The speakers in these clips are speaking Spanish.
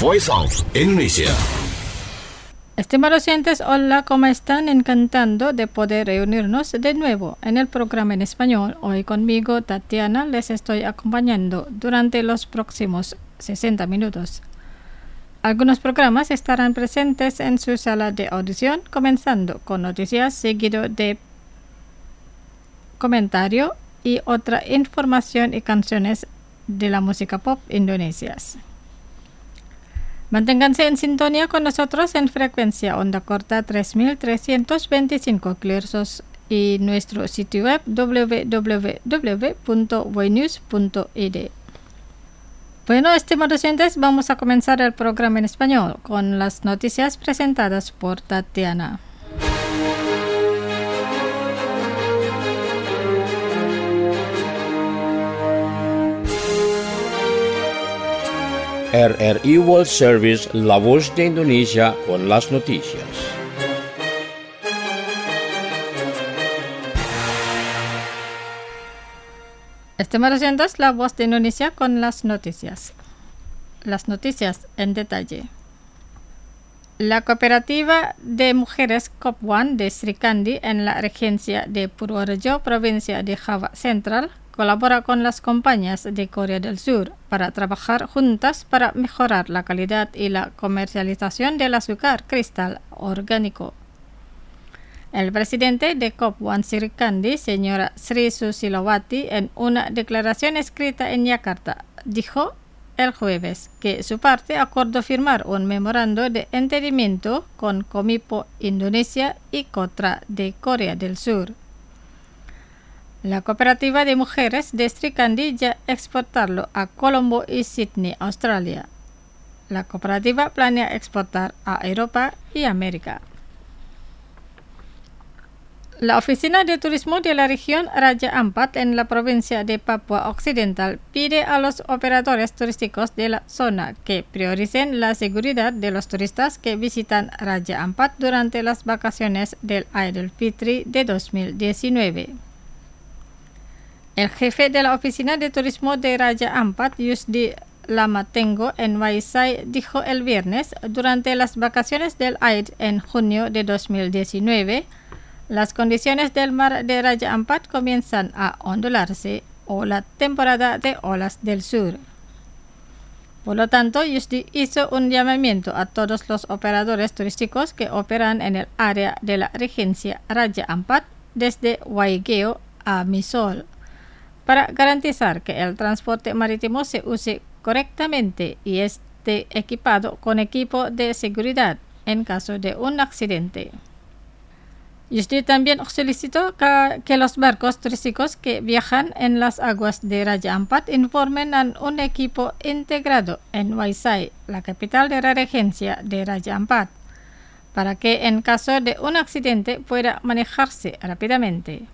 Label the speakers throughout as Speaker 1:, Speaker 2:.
Speaker 1: Voice of Indonesia.
Speaker 2: Estimados oyentes, hola, ¿cómo están? Encantando de poder reunirnos de nuevo en el programa en español. Hoy conmigo, Tatiana, les estoy acompañando durante los próximos 60 minutos. Algunos programas estarán presentes en su sala de audición, comenzando con noticias, seguido de comentario y otra información y canciones de la música pop indonesias. Manténganse en sintonía con nosotros en frecuencia onda corta 3325 kHz y nuestro sitio web www.voinews.id. Bueno, estimados oyentes, vamos a comenzar el programa en español con las noticias presentadas por Tatiana.
Speaker 3: RRI World Service, La Voz de Indonesia, con las noticias.
Speaker 2: Estimados oyentes, La Voz de Indonesia con las noticias. Las noticias en detalle. La cooperativa de mujeres COP1 de Sri Kandi en la regencia de Purworejo, provincia de Java Central, colabora con las compañías de Corea del Sur para trabajar juntas para mejorar la calidad y la comercialización del azúcar cristal orgánico. El presidente de COP1 Sri Kandi, señora Sri Susilowati, en una declaración escrita en Yakarta, dijo el jueves que su parte acordó firmar un memorando de entendimiento con Komipo Indonesia y KOTRA de Corea del Sur. La cooperativa de mujeres de Sri Kandi ya exportarlo a Colombo y Sydney, Australia. La cooperativa planea exportar a Europa y América. La Oficina de Turismo de la región Raja Ampat en la provincia de Papua Occidental pide a los operadores turísticos de la zona que prioricen la seguridad de los turistas que visitan Raja Ampat durante las vacaciones del Aidilfitri de 2019. El jefe de la Oficina de Turismo de Raja Ampat, Yusdi Lamatengo, en Waisai, dijo el viernes, durante las vacaciones del Aid en junio de 2019, las condiciones del mar de Raja Ampat comienzan a ondularse o la temporada de olas del sur. Por lo tanto, Yusdi hizo un llamamiento a todos los operadores turísticos que operan en el área de la regencia Raja Ampat desde Waigeo a Misol, para garantizar que el transporte marítimo se use correctamente y esté equipado con equipo de seguridad en caso de un accidente. Yusdi también solicitó que los barcos turísticos que viajan en las aguas de Raja Ampat informen a un equipo integrado en Waisai, la capital de la regencia de Raja Ampat, para que en caso de un accidente pueda manejarse rápidamente.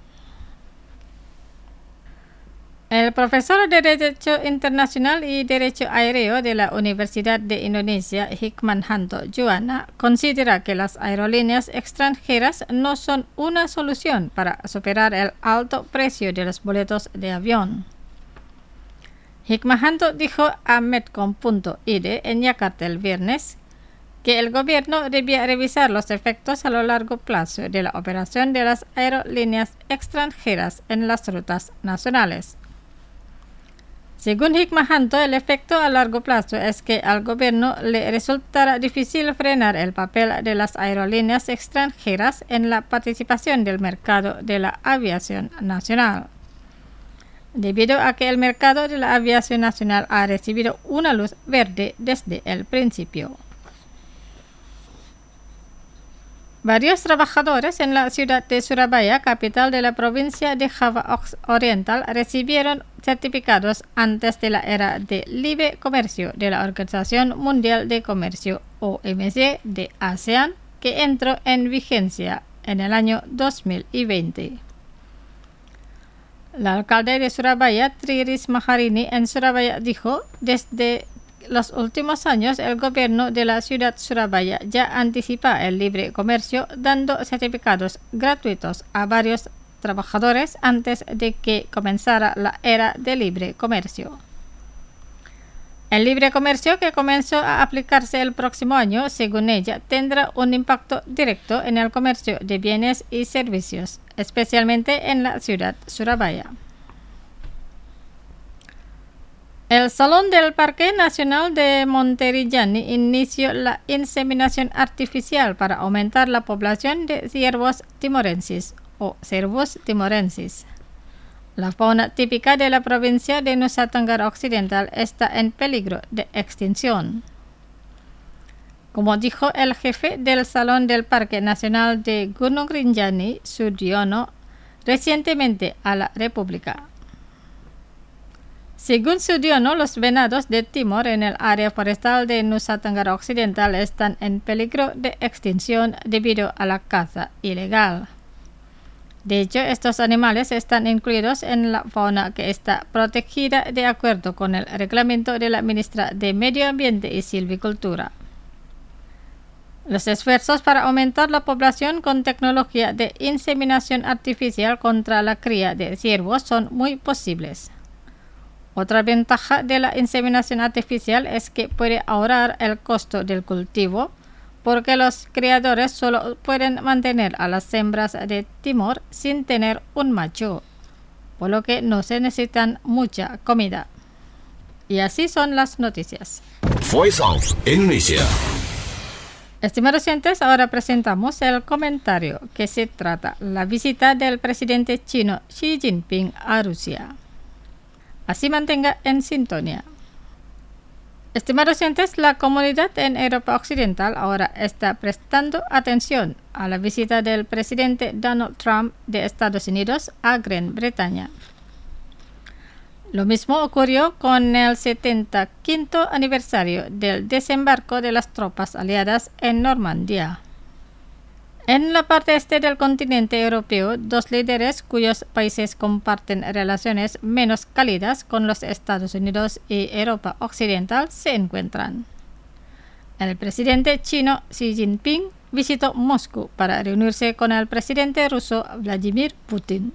Speaker 2: El profesor de Derecho Internacional y Derecho Aéreo de la Universidad de Indonesia, Hikmanhanto Juwana, considera que las aerolíneas extranjeras no son una solución para superar el alto precio de los boletos de avión. Hikmanhanto dijo a Medcom.id en Yakarta el viernes que el gobierno debía revisar los efectos a lo largo plazo de la operación de las aerolíneas extranjeras en las rutas nacionales. Según Hikmanhanto, el efecto a largo plazo es que al gobierno le resultará difícil frenar el papel de las aerolíneas extranjeras en la participación del mercado de la aviación nacional, debido a que el mercado de la aviación nacional ha recibido una luz verde desde el principio. Varios trabajadores en la ciudad de Surabaya, capital de la provincia de Java Oriental, recibieron certificados antes de la era de libre comercio de la Organización Mundial de Comercio, OMC, de ASEAN, que entró en vigencia en el año 2020. La alcalde de Surabaya, Tri Risma Harini, en Surabaya dijo, desde los últimos años el gobierno de la ciudad Surabaya ya anticipa el libre comercio dando certificados gratuitos a varios trabajadores antes de que comenzara la era de libre comercio. El libre comercio que comenzó a aplicarse el próximo año, según ella, tendrá un impacto directo en el comercio de bienes y servicios, especialmente en la ciudad Surabaya. El Salón del Parque Nacional de Monterillani inició la inseminación artificial para aumentar la población de ciervos timorensis o Cervus timorensis. La fauna típica de la provincia de Nusa Tenggara Occidental está en peligro de extinción. Como dijo el jefe del Salón del Parque Nacional de Gunung Rinjani, Sudiono, recientemente a la República. Según Sudiono, los venados de Timor en el área forestal de Nusa Tenggara Occidental están en peligro de extinción debido a la caza ilegal. De hecho, estos animales están incluidos en la fauna que está protegida de acuerdo con el reglamento de la ministra de Medio Ambiente y Silvicultura. Los esfuerzos para aumentar la población con tecnología de inseminación artificial contra la cría de ciervos son muy posibles. Otra ventaja de la inseminación artificial es que puede ahorrar el costo del cultivo, porque los criadores solo pueden mantener a las hembras de Timor sin tener un macho, por lo que no se necesitan mucha comida. Y así son las noticias.
Speaker 1: Voice of Indonesia.
Speaker 2: Estimados oyentes, ahora presentamos el comentario que se trata la visita del presidente chino Xi Jinping a Rusia. Así mantenga en sintonía. Estimados oyentes, la comunidad en Europa Occidental ahora está prestando atención a la visita del presidente Donald Trump de Estados Unidos a Gran Bretaña. Lo mismo ocurrió con el 75º aniversario del desembarco de las tropas aliadas en Normandía. En la parte este del continente europeo, dos líderes cuyos países comparten relaciones menos cálidas con los Estados Unidos y Europa Occidental se encuentran. El presidente chino Xi Jinping visitó Moscú para reunirse con el presidente ruso Vladimir Putin.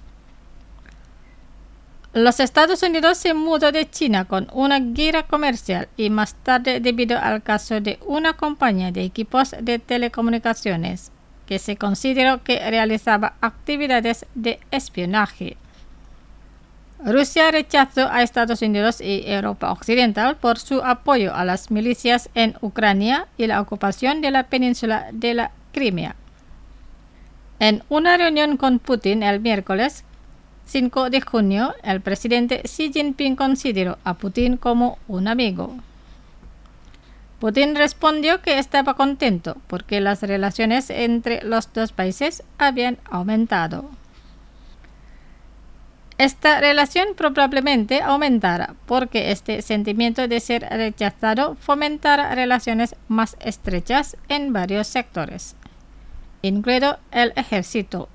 Speaker 2: Los Estados Unidos se mudó de China con una guerra comercial y más tarde debido al caso de una compañía de equipos de telecomunicaciones que se consideró que realizaba actividades de espionaje. Rusia rechazó a Estados Unidos y Europa Occidental por su apoyo a las milicias en Ucrania y la ocupación de la península de la Crimea. En una reunión con Putin el miércoles 5 de junio, el presidente Xi Jinping consideró a Putin como un amigo. Putin respondió que estaba contento porque las relaciones entre los dos países habían aumentado. Esta relación probablemente aumentará porque este sentimiento de ser rechazado fomentará relaciones más estrechas en varios sectores, incluido el ejército.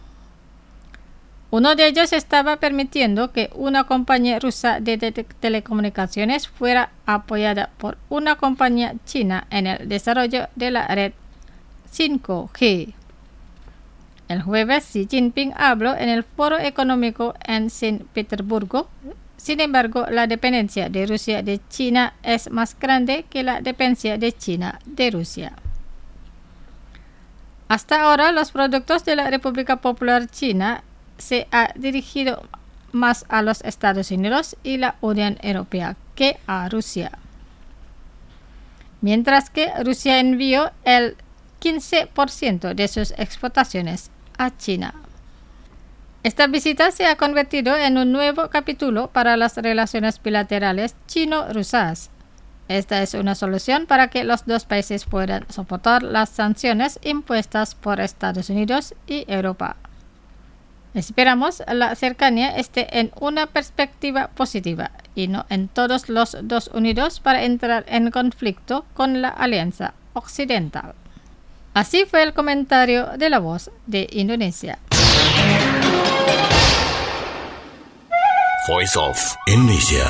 Speaker 2: Uno de ellos estaba permitiendo que una compañía rusa de telecomunicaciones fuera apoyada por una compañía china en el desarrollo de la red 5G. El jueves, Xi Jinping habló en el Foro Económico en San Petersburgo. Sin embargo, la dependencia de Rusia de China es más grande que la dependencia de China de Rusia. Hasta ahora, los productos de la República Popular China se ha dirigido más a los Estados Unidos y la Unión Europea que a Rusia, mientras que Rusia envió el 15% de sus exportaciones a China. Esta visita se ha convertido en un nuevo capítulo para las relaciones bilaterales chino-rusas. Esta es una solución para que los dos países puedan soportar las sanciones impuestas por Estados Unidos y Europa. Esperamos la cercanía esté en una perspectiva positiva y no en todos los dos unidos para entrar en conflicto con la Alianza Occidental. Así fue el comentario de La Voz de Indonesia.
Speaker 1: Voice of Indonesia.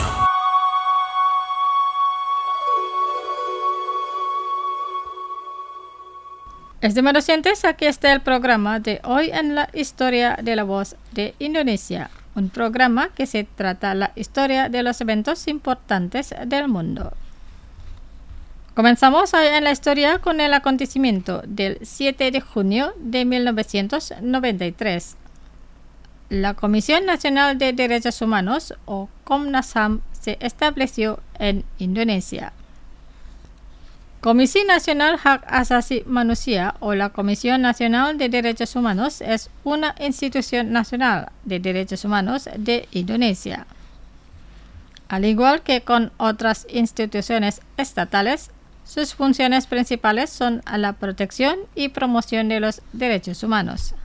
Speaker 2: Estimados oyentes, aquí está el programa de hoy en la historia de La Voz de Indonesia. un programa que se trata la historia de los eventos importantes del mundo. Comenzamos hoy en la historia con el acontecimiento del 7 de junio de 1993. La Comisión Nacional de Derechos Humanos, o Komnas HAM, se estableció en Indonesia. Komisi Nasional Hak Asasi Manusia o la Comisión Nacional de Derechos Humanos es una institución nacional de derechos humanos de Indonesia. Al igual que con otras instituciones estatales, sus funciones principales son la protección y promoción de los derechos humanos.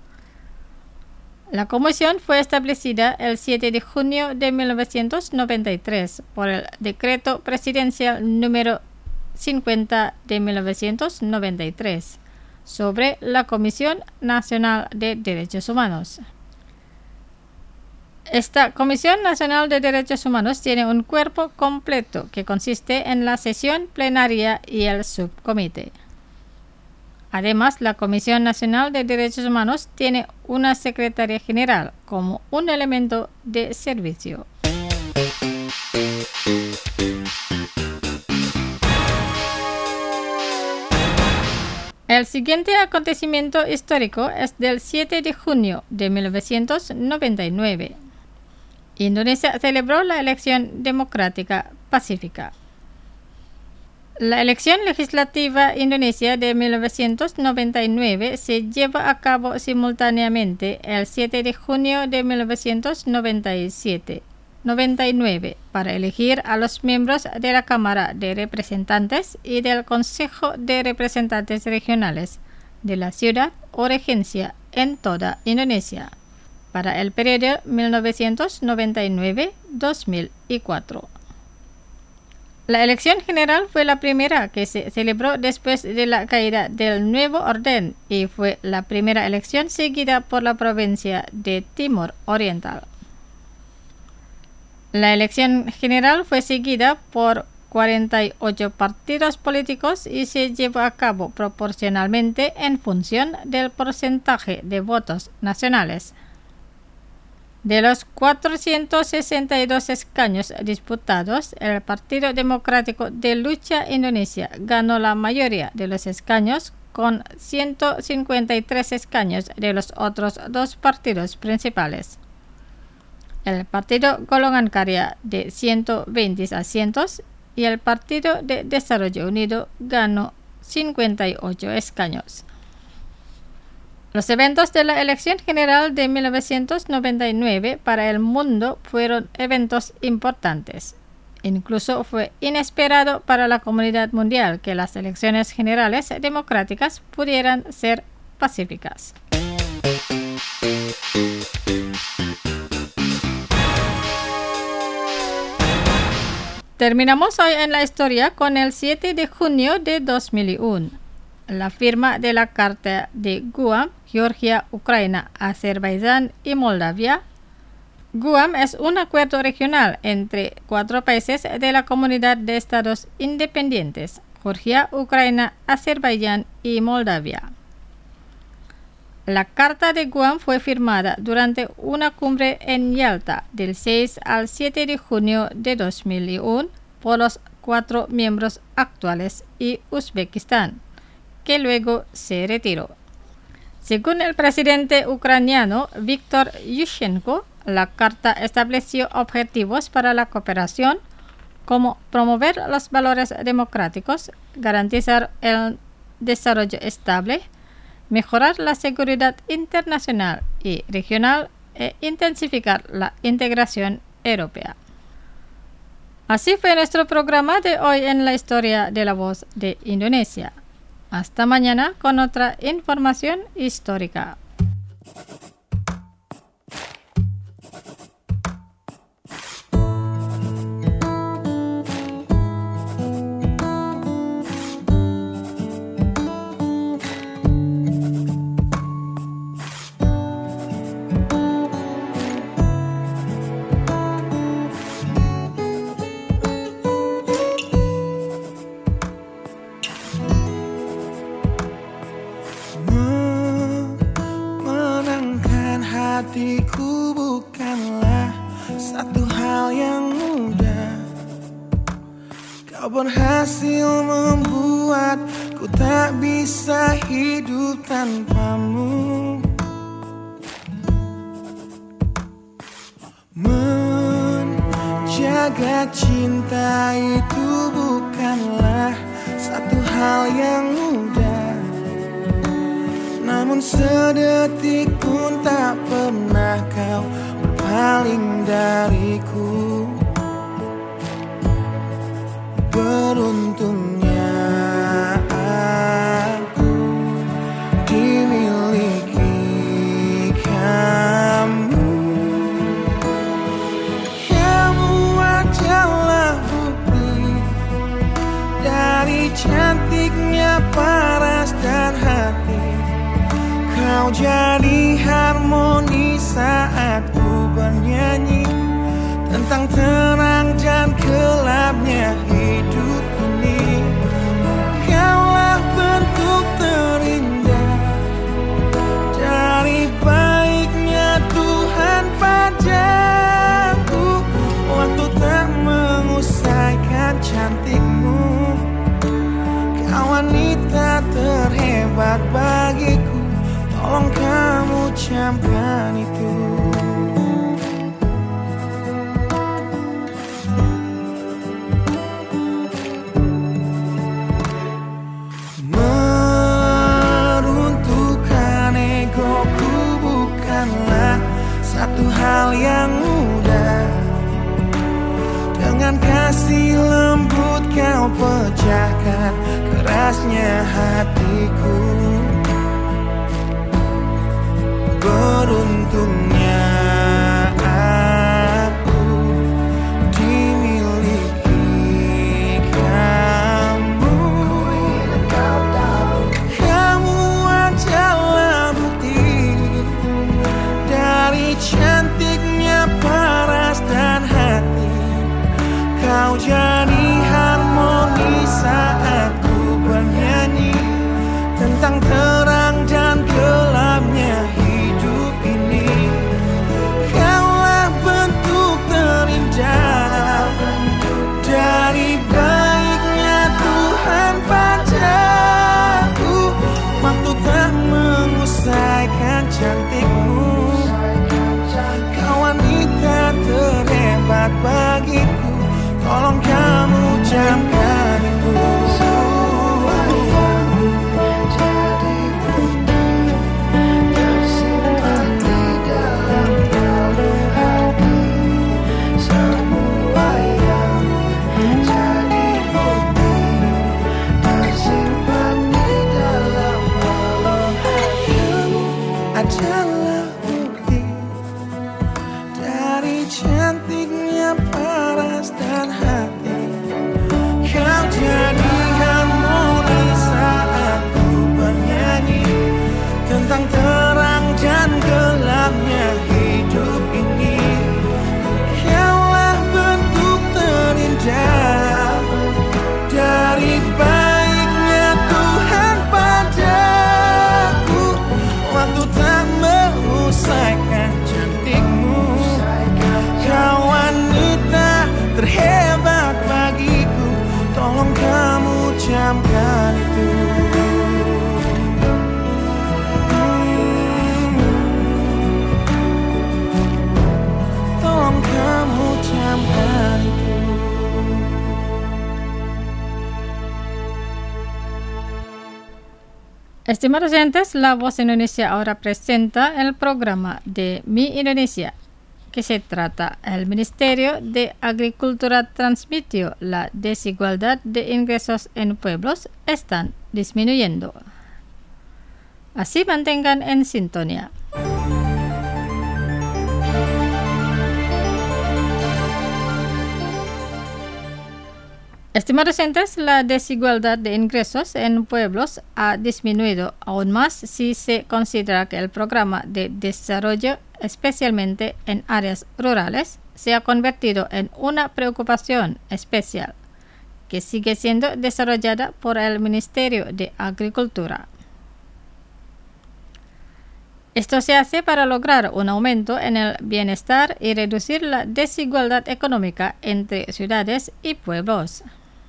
Speaker 2: La comisión fue establecida el 7 de junio de 1993 por el Decreto Presidencial número 50 de 1993 sobre la Comisión Nacional de Derechos Humanos. Esta Comisión Nacional de Derechos Humanos tiene un cuerpo completo que consiste en la sesión plenaria y el subcomité. Además, la Comisión Nacional de Derechos Humanos tiene una secretaria general como un elemento de servicio. El siguiente acontecimiento histórico es del 7 de junio de 1999. Indonesia celebró la elección democrática pacífica. La elección legislativa indonesia de 1999 se lleva a cabo simultáneamente el 7 de junio de 1999 para elegir a los miembros de la Cámara de Representantes y del Consejo de Representantes Regionales de la ciudad o regencia en toda Indonesia para el periodo 1999-2004. La elección general fue la primera que se celebró después de la caída del nuevo orden y fue la primera elección seguida por la provincia de Timor Oriental. La elección general fue seguida por 48 partidos políticos y se llevó a cabo proporcionalmente en función del porcentaje de votos nacionales. De los 462 escaños disputados, el Partido Democrático de Lucha Indonesia ganó la mayoría de los escaños con 153 escaños de los otros dos partidos principales. El Partido Golongan Karya de 120 asientos y el Partido de Desarrollo Unido ganó 58 escaños. Los eventos de la elección general de 1999 para el mundo fueron eventos importantes. Incluso fue inesperado para la comunidad mundial que las elecciones generales democráticas pudieran ser pacíficas. Terminamos hoy en la historia con el 7 de junio de 2001. La firma de la Carta de Guam, Georgia, Ucrania, Azerbaiyán y Moldavia. Guam es un acuerdo regional entre 4 países de la Comunidad de Estados Independientes, Georgia, Ucrania, Azerbaiyán y Moldavia. La Carta de Guam fue firmada durante una cumbre en Yalta del 6 al 7 de junio de 2001 por los 4 miembros actuales y Uzbekistán, que luego se retiró. Según el presidente ucraniano Viktor Yushchenko, la carta estableció objetivos para la cooperación, como promover los valores democráticos, garantizar el desarrollo estable, mejorar la seguridad internacional y regional e intensificar la integración europea. Así fue nuestro programa de hoy en la historia de La Voz de Indonesia. Hasta mañana con otra información histórica.
Speaker 4: hal yang mudah. Kau berhasil membuatku tak bisa hidup tanpamu. Menjaga cinta itu bukanlah satu hal yang mudah, namun sedetik pun tak pernah kau berpaling dariku. Beruntungnya aku dimiliki kamu. Kamu adalah bukti dari cantiknya paras dan hati. Kau jadi harmoni saat ku bernyanyi tentang terang dan gelapnya hidup ini. Kaulah bentuk terindah dari baiknya Tuhan padaku. Waktu tak mengusaikan cantikmu. Kau wanita terhebat bagiku. Tolong kamu camkan itu. Meruntuhkan egoku bukanlah satu hal yang mudah. Dengan kasih lembut kau pecahkan kerasnya hatiku. Beruntungnya aku dimiliki kamu. Kamu adalah bukti dari cantiknya paras dan hati. Kau jadi harmoni saat ku bernyanyi tentang terang dan gelapnya hidup ini. Kaulah bentuk terindah dari baiknya Tuhan padaku. Waktu tak mengusaikan cantikmu. Kau wanita terhebat bagiku. Tolong kamu camkan itu. Adalah bukti dari cantiknya paras dan hati. Kau jadi harmoni saat ku bernyanyi tentang terang dan gelapnya hidup ini. Kaulah bentuk terindah dari baiknya Tuhan padaku. Waktu tak mengusaikan cantikmu. Kau wanita terhebat bagiku. Tolong kamu camkan itu. Tolong kamu camkan itu.
Speaker 2: Estimados oyentes, La Voz Indonesia ahora presenta el programa de Mi Indonesia, que se trata: el Ministerio de Agricultura transmitió la desigualdad de ingresos en pueblos están disminuyendo. Así mantengan en sintonía. Estimados oyentes, la desigualdad de ingresos en pueblos ha disminuido aún más si se considera que el programa de desarrollo, especialmente en áreas rurales, se ha convertido en una preocupación especial, que sigue siendo desarrollada por el Ministerio de Agricultura. Esto se hace para lograr un aumento en el bienestar y reducir la desigualdad económica entre ciudades y pueblos.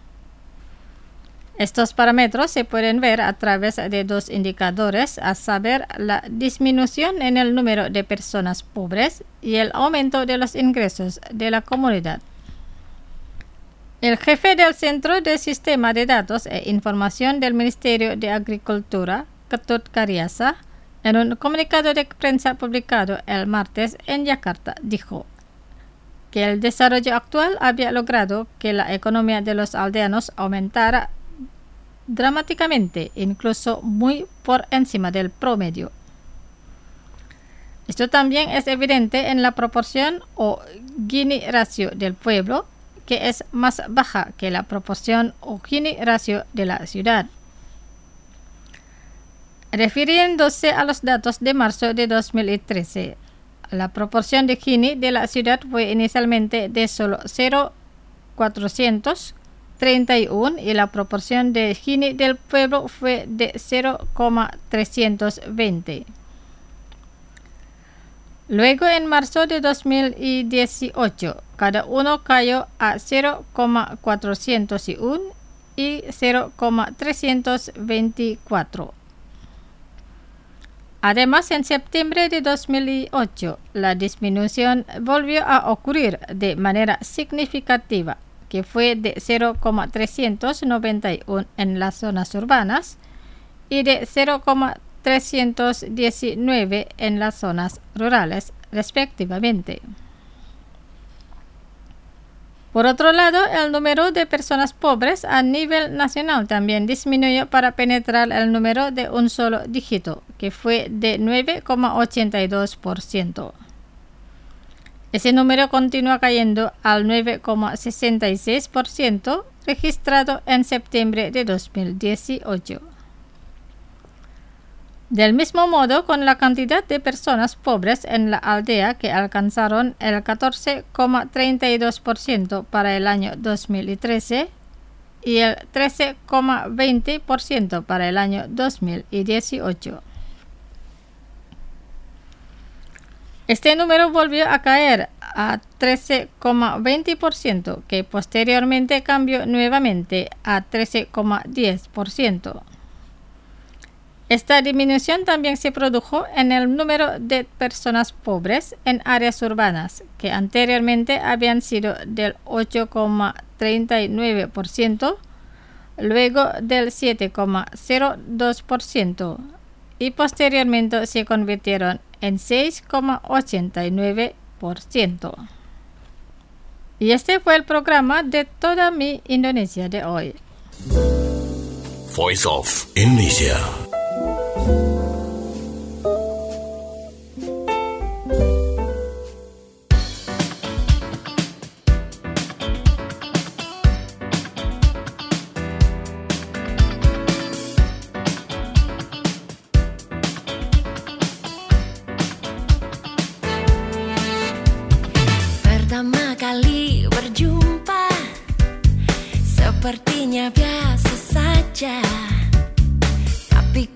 Speaker 2: Estos parámetros se pueden ver a través de dos indicadores, a saber, la disminución en el número de personas pobres y el aumento de los ingresos de la comunidad. El jefe del Centro de Sistema de Datos e Información del Ministerio de Agricultura, Ketut Karyasa, en un comunicado de prensa publicado el martes en Yakarta, dijo que el desarrollo actual había logrado que la economía de los aldeanos aumentara dramáticamente, incluso muy por encima del promedio. Esto también es evidente en la proporción o Gini ratio del pueblo, que es más baja que la proporción o Gini ratio de la ciudad. Refiriéndose a los datos de marzo de 2013, la proporción de Gini de la ciudad fue inicialmente de solo 0,431 y la proporción de Gini del pueblo fue de 0,320. Luego, en marzo de 2018, cada uno cayó a 0,401 y 0,324. Además, en septiembre de 2008, la disminución volvió a ocurrir de manera significativa, que fue de 0,391 en las zonas urbanas y de 0,319 en las zonas rurales, respectivamente. Por otro lado, el número de personas pobres a nivel nacional también disminuyó para penetrar el número de un solo dígito, que fue de 9,82%. Ese número continúa cayendo al 9,66% registrado en septiembre de 2018. Del mismo modo, con la cantidad de personas pobres en la aldea que alcanzaron el 14,32% para el año 2013 y el 13,20% para el año 2018. Este número volvió a caer a 13,20%, que posteriormente cambió nuevamente a 13,10%. Esta disminución también se produjo en el número de personas pobres en áreas urbanas, que anteriormente habían sido del 8,39%, luego del 7,02% y posteriormente se convirtieron en 6,89%. Y este fue el programa de Toda Mi Indonesia de hoy.
Speaker 1: Voice of Indonesia.
Speaker 5: Pertama kali berjumpa, sepertinya biasa saja. Tapi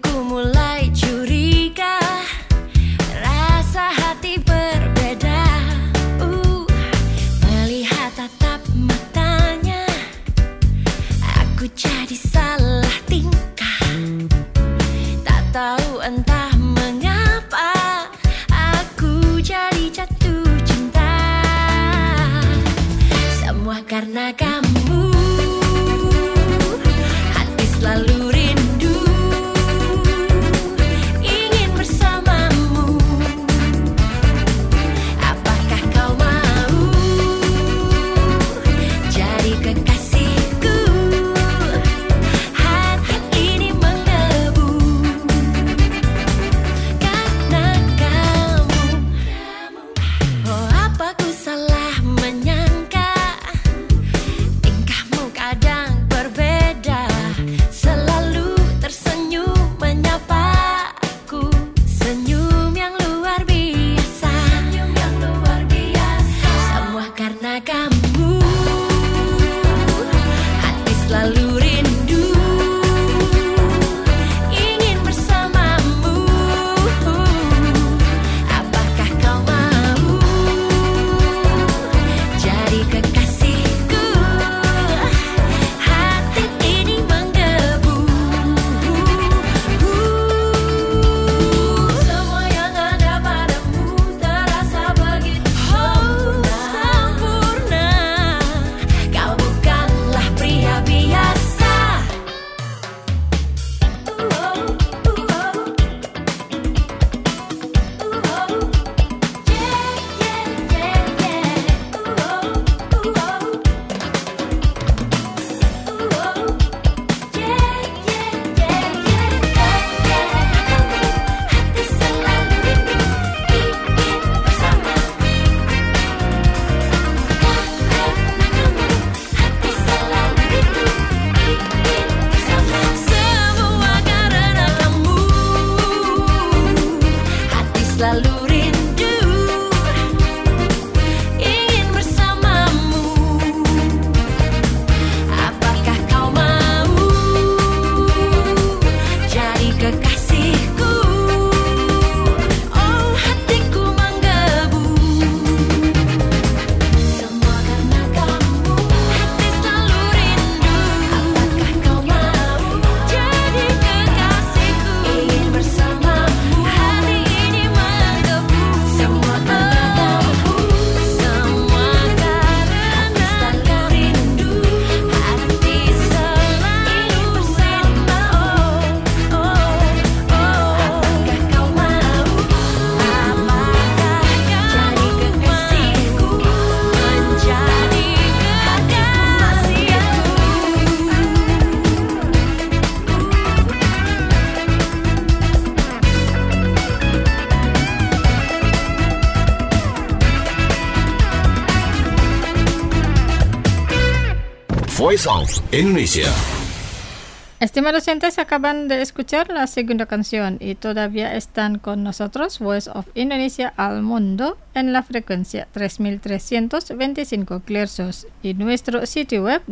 Speaker 1: Voice of Indonesia.
Speaker 2: Estimados oyentes, acaban de escuchar la segunda canción y todavía están con nosotros Voice of Indonesia al mundo en la frecuencia 3325 kHz y nuestro sitio web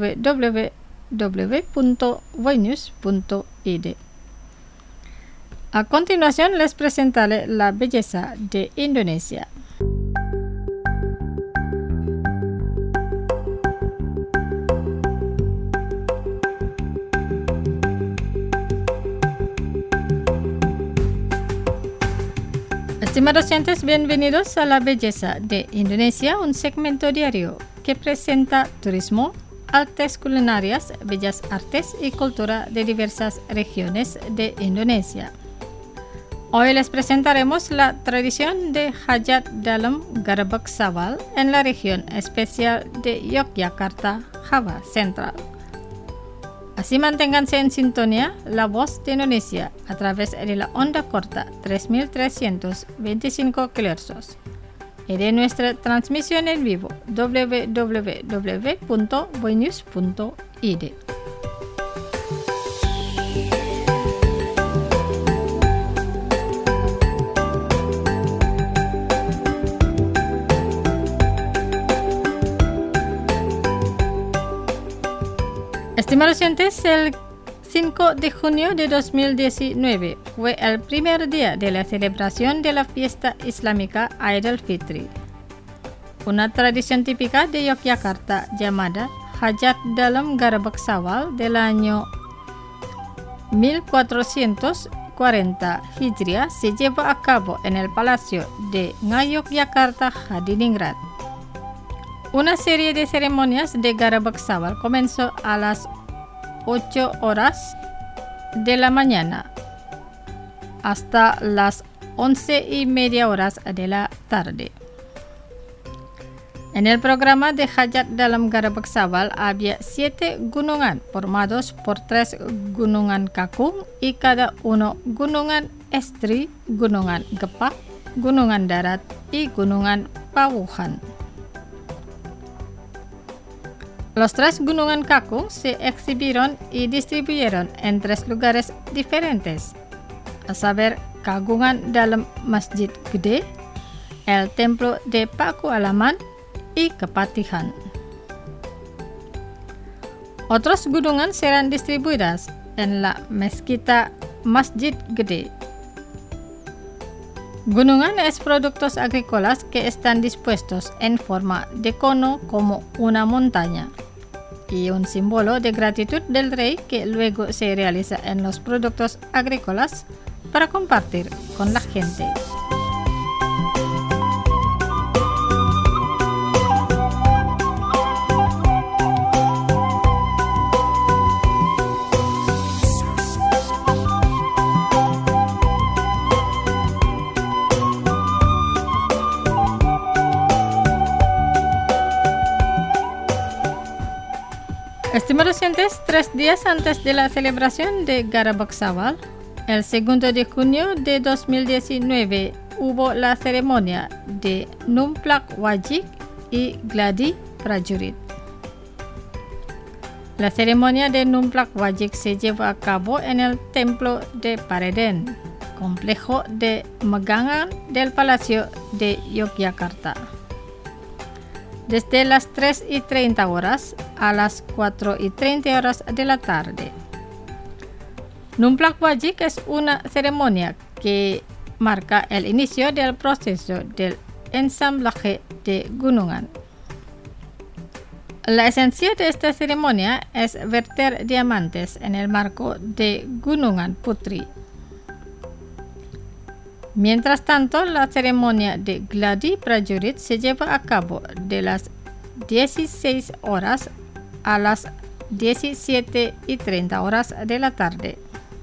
Speaker 2: www.voinews.id. A continuación les presentaré la belleza de Indonesia. Estimados oyentes, bienvenidos a La Belleza de Indonesia, un segmento diario que presenta turismo, artes culinarias, bellas artes y cultura de diversas regiones de Indonesia. Hoy les presentaremos la tradición de Hajat dalam Garebeg Sawal en la región especial de Yogyakarta, Java Central. Así manténganse en sintonía La Voz de Indonesia a través de la onda corta 3325 kHz y de nuestra transmisión en vivo www.voinews.id. Estimados oyentes, el 5 de junio de 2019 fue el primer día de la celebración de la fiesta islámica Eid al-Fitri, una tradición típica de Yogyakarta llamada Hajat dalam Garebeg Sawal del año 1440 Hijriah se llevó a cabo en el Palacio de Ngayogyakarta, Hadiningrat. Una serie de ceremonias de Garebeg Sawal comenzó a las 8 horas de la mañana hasta las 11:30 horas de la tarde. En el programa de Hajat dalam Garebeg Sawal había 7 gunungan formados por 3 gunungan kakung y cada uno gunungan estri, gunungan gepak, gunungan darat y gunungan pawuhan. Los 3 gunungan kakung se exhibieron y distribuyeron en 3 lugares diferentes, a saber Kagungan dalam Masjid Gede, el Templo de Paku Alaman y Kepatihan. Otros gunungan serán distribuidas en la Mezquita Masjid Gede. Gunungan es productos agrícolas que están dispuestos en forma de cono como una montaña y un símbolo de gratitud del rey que luego se realiza en los productos agrícolas para compartir con la gente. Estimados oyentes, 3 días antes de la celebración de Garebeg Sawal, el 2 de junio de 2019, hubo la ceremonia de Numplak Wajik y Gladi Prajurit. La ceremonia de Numplak Wajik se llevó a cabo en el Templo de Pareden, complejo de Megangan del Palacio de Yogyakarta, desde las 3:30 horas a las 4:30 horas de la tarde. Numplak Wajik es una ceremonia que marca el inicio del proceso del ensamblaje de gunungan. La esencia de esta ceremonia es verter diamantes en el marco de Gunungan Putri. Mientras tanto, la ceremonia de Gladi Prajurit se lleva a cabo de las 16 horas a las 17:30 horas de la tarde.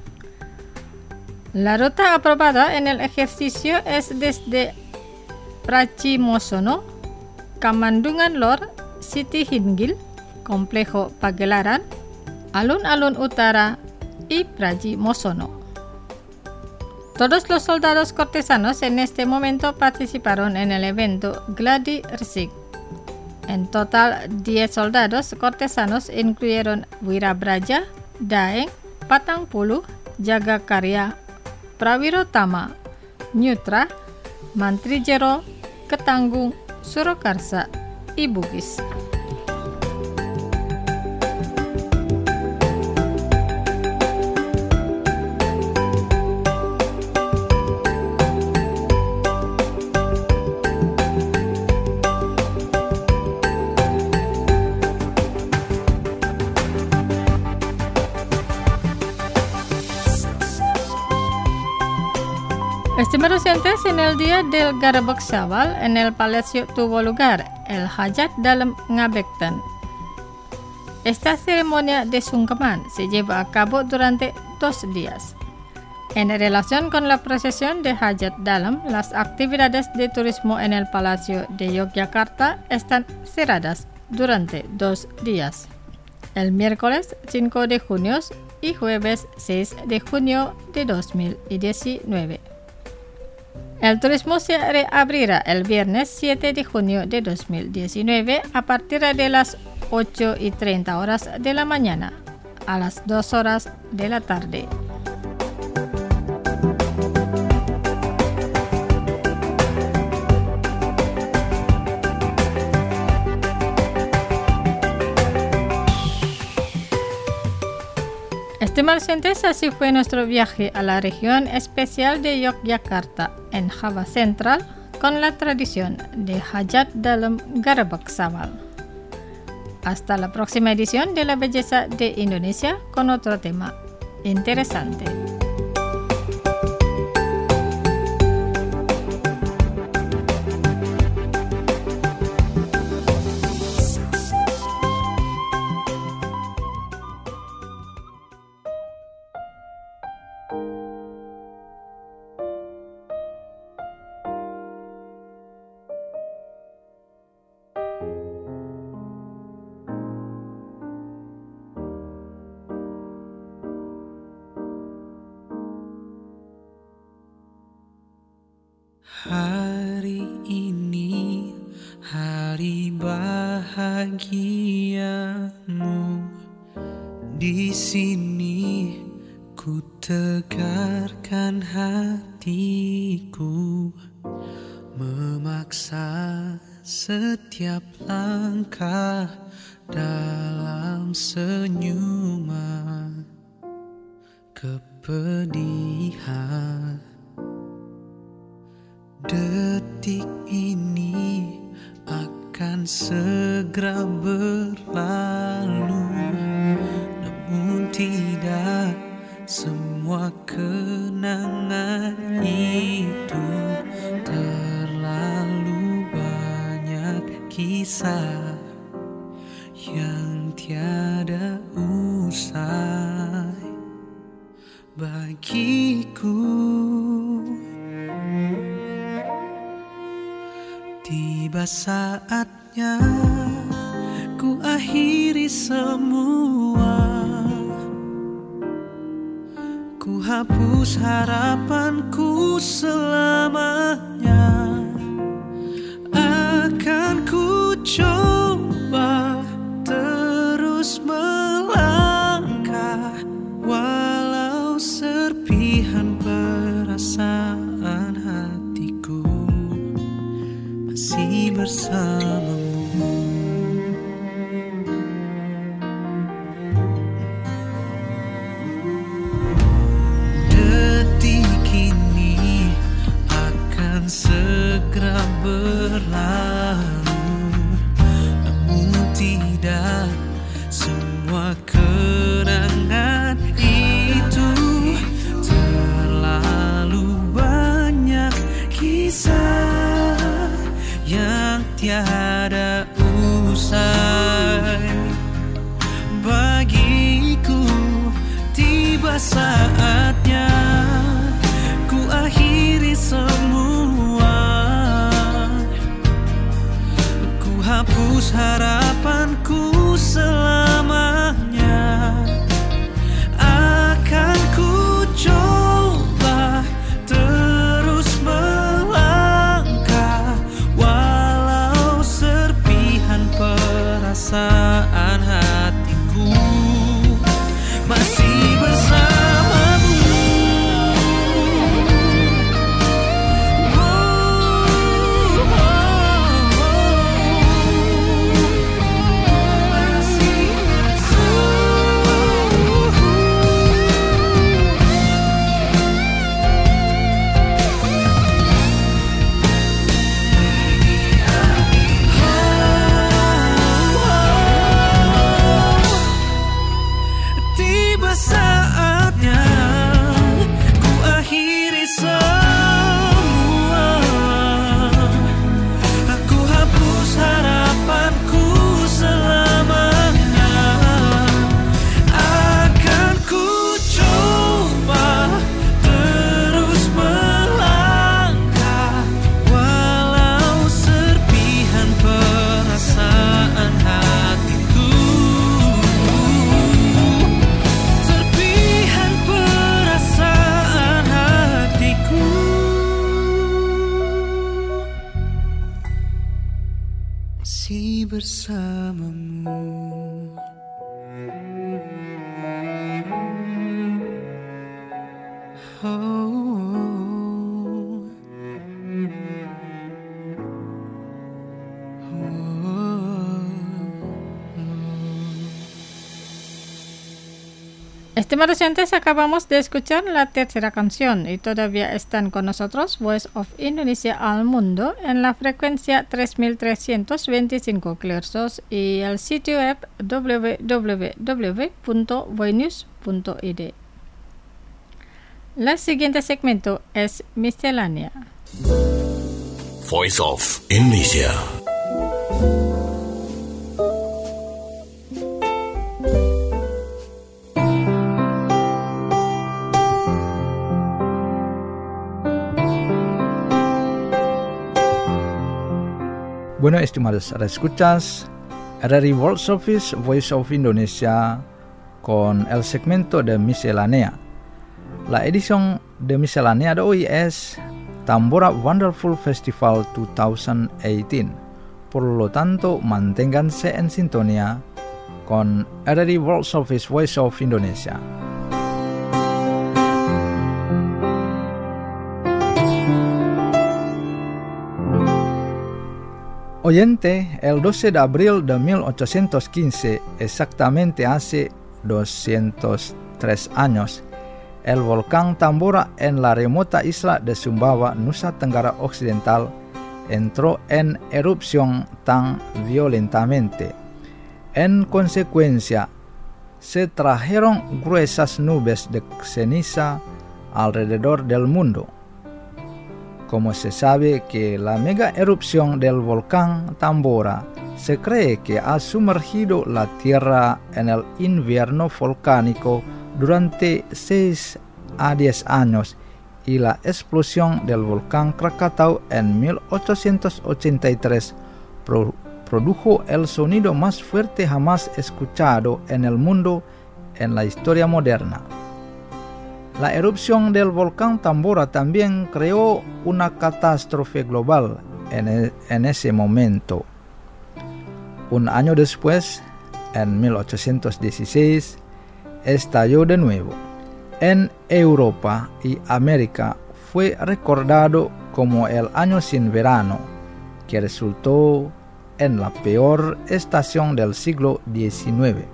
Speaker 2: La ruta aprobada en el ejercicio es desde Prachimosono, Kamandungan Lor, Siti Hinggil, Complejo Pagelaran, Alun-Alun Utara y Prachimosono. Todos los soldados cortesanos en este momento participaron en el evento Gladi Resik. En total, 10 soldados cortesanos incluyeron Wirabraja, Daeng, Patang Puluh, Jaga Karya, Prawirotama, Nyutra, Mantri Jero, Ketanggung, Surakarsa, Ibugis. Estimados oyentes, en el día del Garabak Syawal, en el Palacio tuvo lugar el Hajat dalam Ngabekten. Esta ceremonia de sungkeman se lleva a cabo durante 2 días. En relación con la procesión de Hajat dalam, las actividades de turismo en el Palacio de Yogyakarta están cerradas durante 2 días. El miércoles 5 de junio y jueves 6 de junio de 2019. El turismo se reabrirá el viernes 7 de junio de 2019 a partir de las 8:30 horas de la mañana a las 2 horas de la tarde. Estimados oyentes, así fue nuestro viaje a la región especial de Yogyakarta en Java Central con la tradición de Hajat dalam Garabak Syawal. Hasta la próxima edición de La Belleza de Indonesia con otro tema interesante.
Speaker 4: Hari ini hari bahagiamu. Di sini ku tegarkan hatiku, memaksa setiap langkah dalam senyuman kepedihan. Detik ini akan segera berlalu, namun tidak semua kenangan itu. Terlalu banyak kisah yang tiada usai bagiku. Tiba saatnya ku akhiri semua, ku hapus harapanku selamanya. Akan ku coba terus melangkah, walau serpihan perasaan hatiku masih bersamamu. Detik ini akan segera berlalu, namun tidak semua kenangan itu. Terlalu banyak kisah yang tiada usai bagiku. Tiba saatnya ku akhiri semua, ku hapus harapanku selamanya. Akan ku coba terus melangkah, walau serpihan
Speaker 2: Estimados oyentes, acabamos de escuchar la tercera canción y todavía están con nosotros Voice of Indonesia al Mundo en la frecuencia 3325 kHz y el sitio web www.voinews.id. El siguiente segmento es Miscelánea.
Speaker 1: Voice of Indonesia.
Speaker 6: Bueno, estimados escuchas, RRI World Service Voice of Indonesia con el segmento de Miscelánea. La edición de Miscelánea de hoy es Tambora Wonderful Festival 2018. Por lo tanto, manténganse en sintonía con RRI World Service Voice of Indonesia. Oyente, el 12 de abril de 1815, exactamente hace 203 años, el volcán Tambora en la remota isla de Sumbawa, Nusa Tenggara Occidental, entró en erupción tan violentamente. En consecuencia, se trajeron gruesas nubes de ceniza alrededor del mundo. Como se sabe que la mega erupción del volcán Tambora se cree que ha sumergido la Tierra en el invierno volcánico durante 6 a 10 años y la explosión del volcán Krakatau en 1883 produjo el sonido más fuerte jamás escuchado en el mundo en la historia moderna. La erupción del volcán Tambora también creó una catástrofe global en ese momento. Un año después, en 1816, estalló de nuevo. En Europa y América fue recordado como el año sin verano, que resultó en la peor estación del siglo XIX.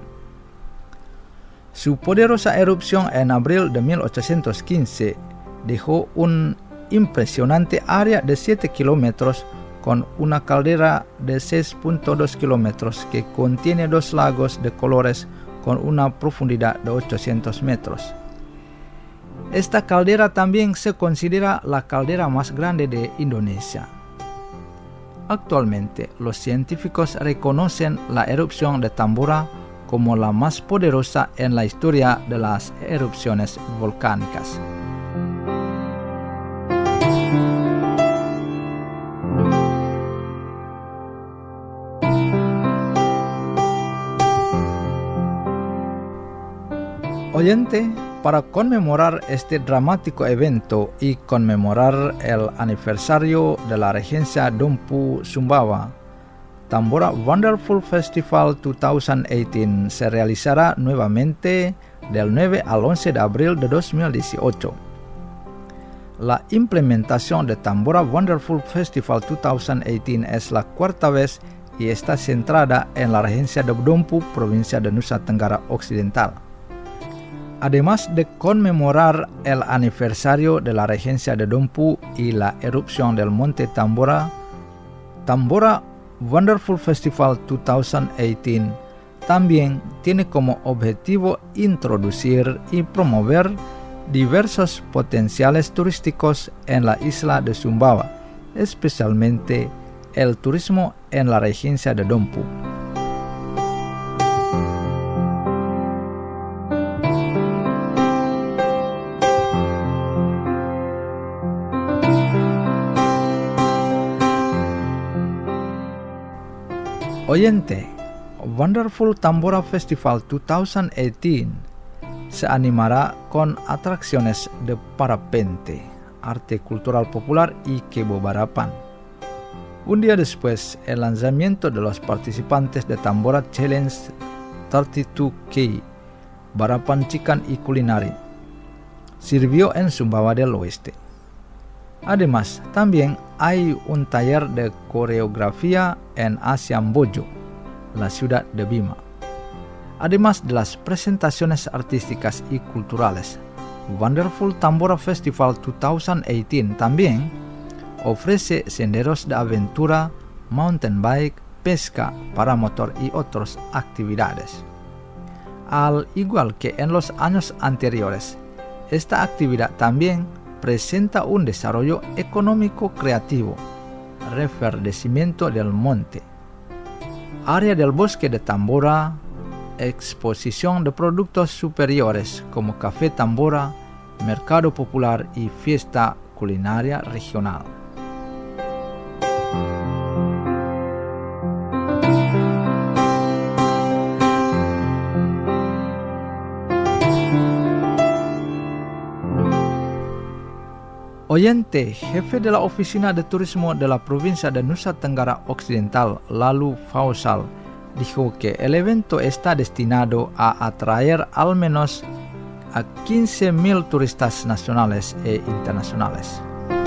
Speaker 6: Su poderosa erupción en abril de 1815 dejó un impresionante área de 7 kilómetros con una caldera de 6.2 kilómetros que contiene 2 lagos de colores con una profundidad de 800 metros. Esta caldera también se considera la caldera más grande de Indonesia. Actualmente, los científicos reconocen la erupción de Tambora como la más poderosa en la historia de las erupciones volcánicas. Oyente, para conmemorar este dramático evento y conmemorar el aniversario de la regencia Dompu Sumbawa, Tambora Wonderful Festival 2018 se realizará nuevamente del 9 al 11 de abril de 2018. La implementación de Tambora Wonderful Festival 2018 es la 4ª vez y está centrada en la regencia de Dompu, provincia de Nusa Tenggara Occidental. Además de conmemorar el aniversario de la regencia de Dompu y la erupción del monte Tambora, Tambora Wonderful Festival 2018 también tiene como objetivo introducir y promover diversos potenciales turísticos en la isla de Sumbawa, especialmente el turismo en la regencia de Dompu. Oyente, Wonderful Tambora Festival 2018 se animará con atracciones de parapente, arte cultural popular y kebobarapan. Un día después, el lanzamiento de los participantes de Tambora Challenge 32K, barapan chikan y culinari, sirvió en Sumbawa del Oeste. Además, también hay un taller de coreografía en Asiambojo, la ciudad de Bima. Además de las presentaciones artísticas y culturales, Wonderful Tambora Festival 2018 también ofrece senderos de aventura, mountain bike, pesca, paramotor y otras actividades. Al igual que en los años anteriores, esta actividad también presenta un desarrollo económico creativo, reverdecimiento del monte, área del bosque de Tambora, exposición de productos superiores como café Tambora, mercado popular y fiesta culinaria regional. Oyente, jefe de la Oficina de Turismo de la Provincia de Nusa Tenggara Occidental, Lalu Fausal, dijo que el evento está destinado a atraer al menos a 15.000 turistas nacionales e internacionales.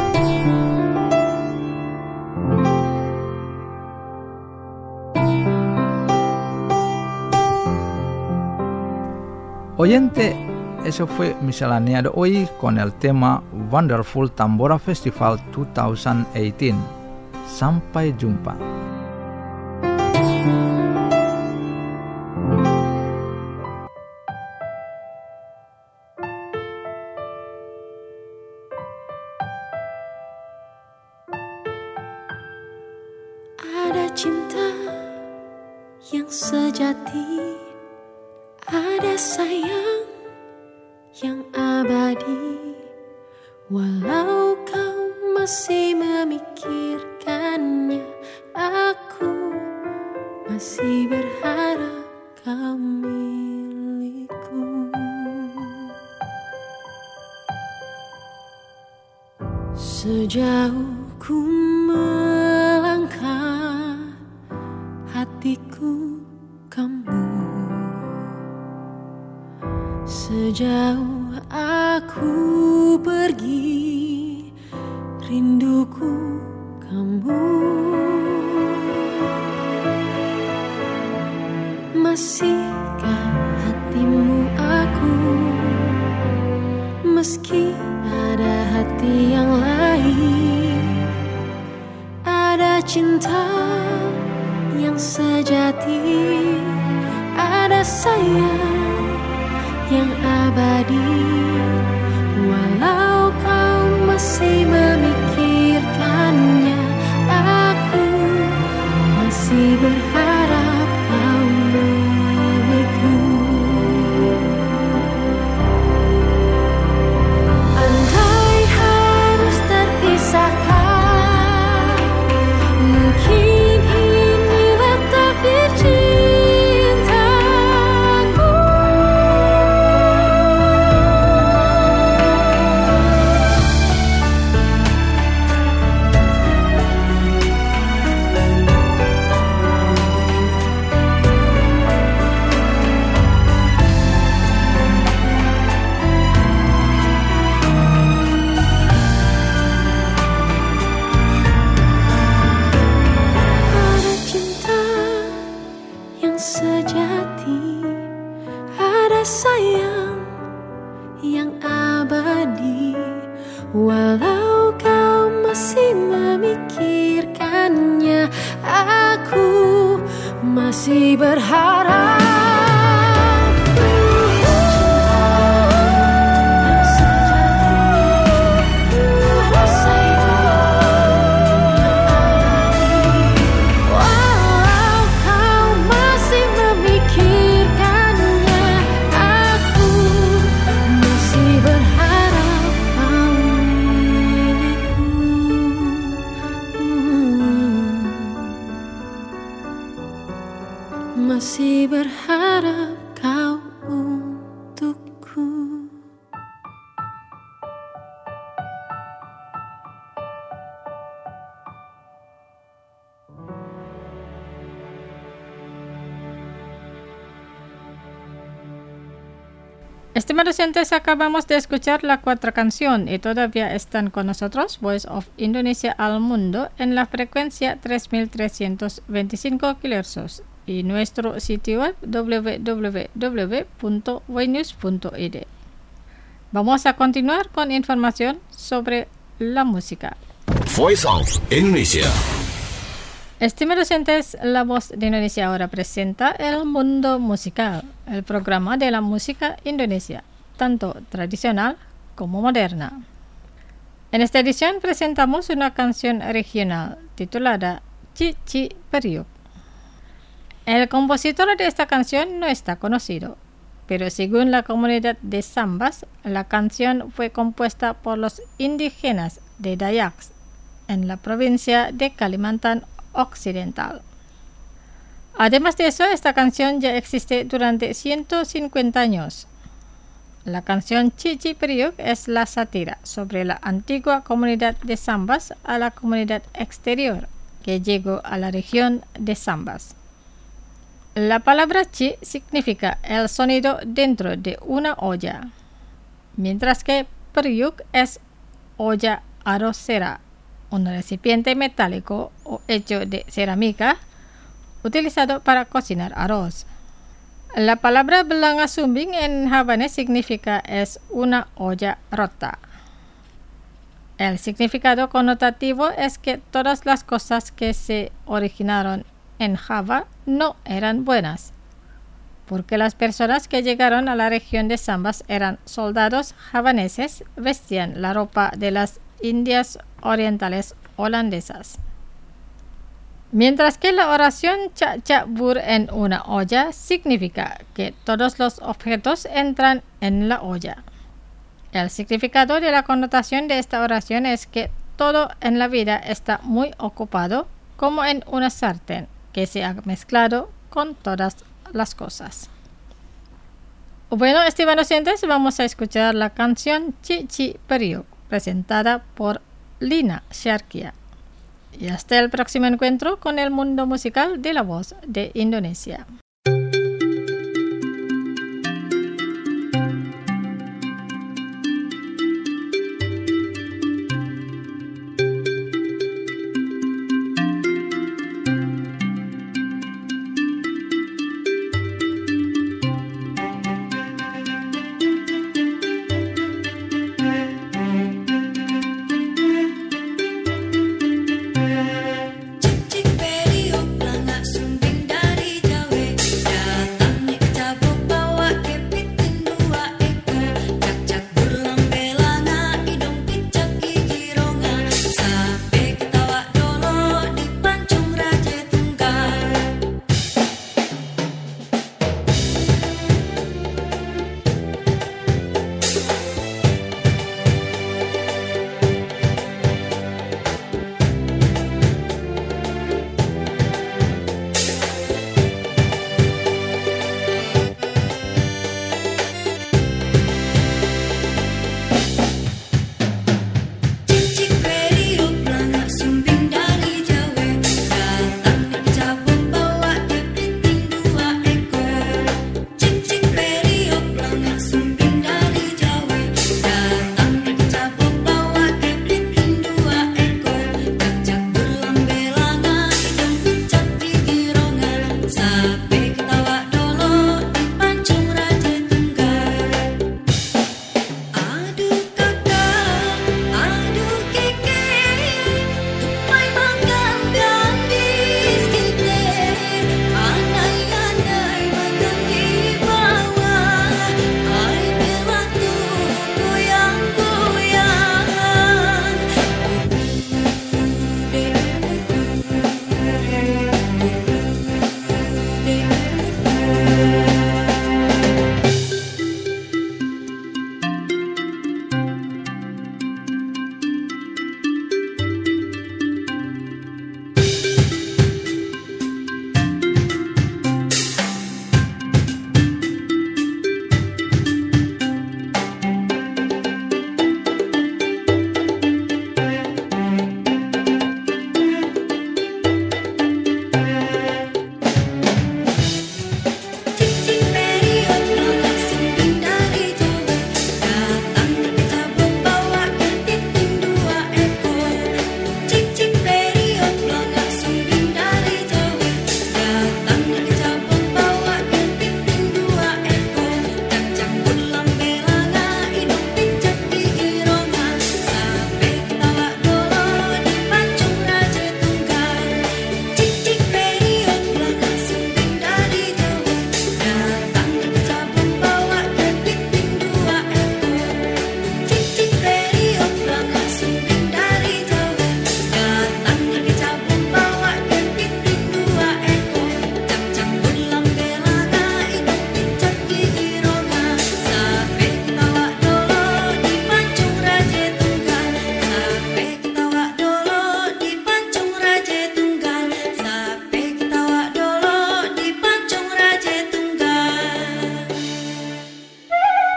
Speaker 6: Oyente, eso fue miscelánea de hoy con el tema Wonderful Tambora Festival 2018. Sampai jumpa.
Speaker 5: Ada cinta yang sejati, ada sayang yang abadi. Walau kau masih memikirkannya, aku masih berharap kau milikku. Sejauh ku melangkah, hatiku kamu. Sejauh aku pergi, rinduku kamu. Masihkah hatimu aku, meski ada hati yang lain? Ada cinta yang sejati, ada sayang yang abadi. Walau kau masih memikirkannya, aku masih berharap kau milikku. Andai harus terpisahkan, mungkin inilah takdir cintaku. Ada cinta yang sejati, ada sayang yang abadi. Walau kau masih memikirkannya, aku masih berharap. Walau kau masih memikirkannya, aku masih berharap kau milikku. Masih berharap kau untukku.
Speaker 2: Estimados oyentes, acabamos de escuchar la cuarta canción y todavía están con nosotros Voice of Indonesia al Mundo en la frecuencia 3325 kHz y nuestro sitio web www.ynews.id. Vamos a continuar con información sobre la música.
Speaker 1: Voice of Indonesia.
Speaker 2: Estimados oyentes, La Voz de Indonesia ahora presenta El Mundo Musical, el programa de la música indonesia, tanto tradicional como moderna. En esta edición presentamos una canción regional titulada Cici Periuk. El compositor de esta canción no está conocido, pero según la comunidad de Sambas, la canción fue compuesta por los indígenas de Dayaks en la provincia de Kalimantan Occidental. Además de eso, esta canción ya existe durante 150 años. La canción Cici Periuk es la sátira sobre la antigua comunidad de Sambas a la comunidad exterior que llegó a la región de Sambas. La palabra Ci significa el sonido dentro de una olla, mientras que Periuk es olla arrocera, un recipiente metálico o hecho de cerámica utilizado para cocinar arroz. La palabra Belanga Sumbing en javanés significa es una olla rota. El significado connotativo es que todas las cosas que se originaron en Java no eran buenas, porque las personas que llegaron a la región de Sambas eran soldados javaneses, vestían la ropa de las Indias orientales holandesas. Mientras que la oración Cak Bur en una olla significa que todos los objetos entran en la olla. El significado de la connotación de esta oración es que todo en la vida está muy ocupado, como en una sartén que se ha mezclado con todas las cosas. Bueno, estimados oyentes, vamos a escuchar la canción Cici Periuk, presentada por Lina Sharkia. Y hasta el próximo encuentro con el mundo musical de La Voz de Indonesia.
Speaker 5: Cici Periuk, langak sumbing dari Jawa.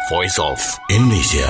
Speaker 1: Voice of Indonesia.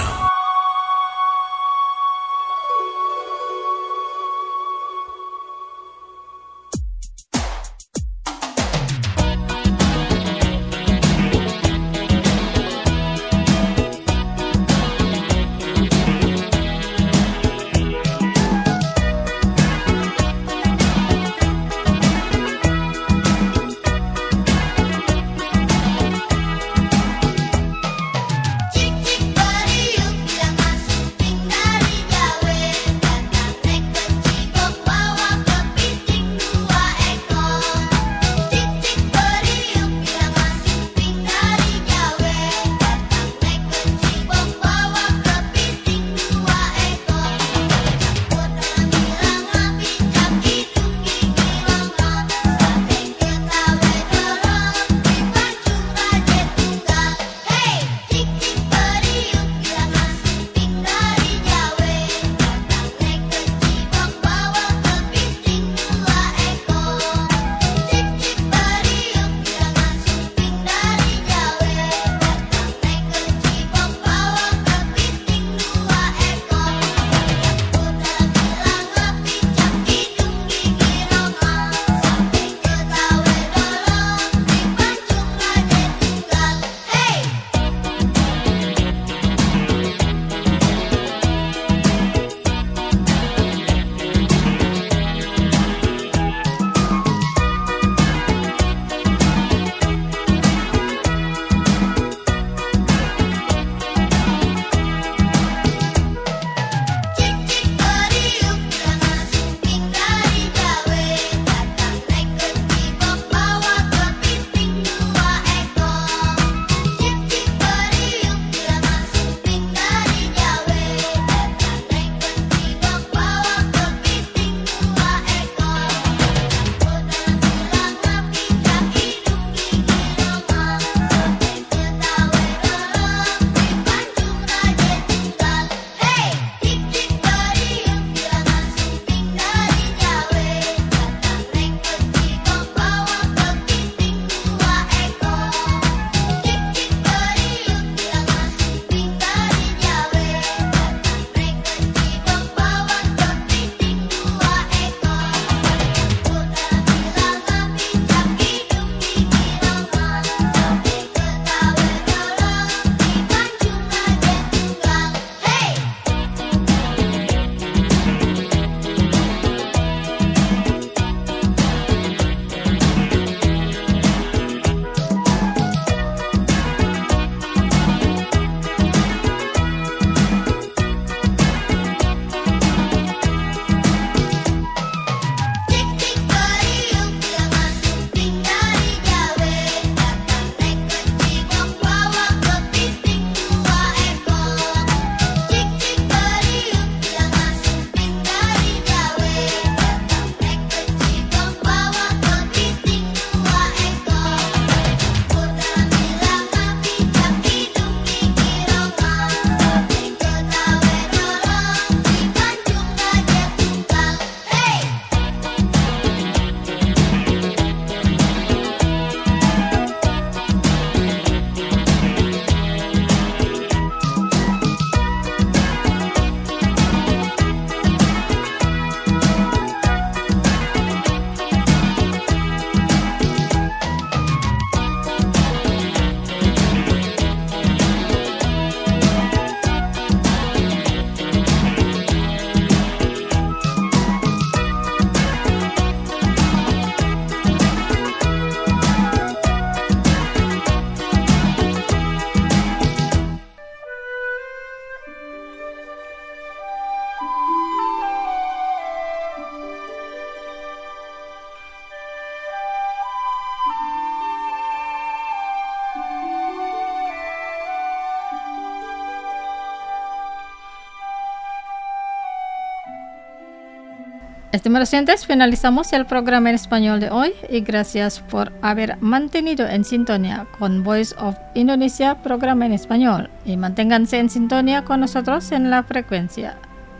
Speaker 2: Estimados oyentes, finalizamos el programa en español de hoy y gracias por haber mantenido en sintonía con Voice of Indonesia, programa en español, y manténganse en sintonía con nosotros en la frecuencia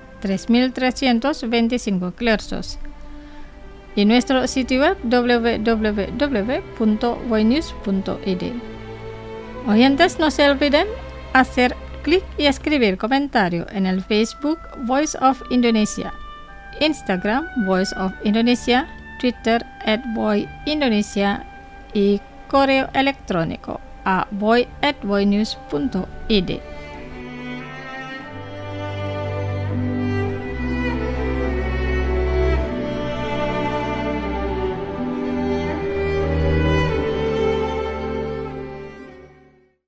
Speaker 2: 3325 kHz y nuestro sitio web www.voinews.id. Oyentes, no se olviden hacer clic y escribir comentario en el Facebook Voice of Indonesia, Instagram Voice of Indonesia, Twitter @voindonesia y correo electrónico a voy@voinews.id.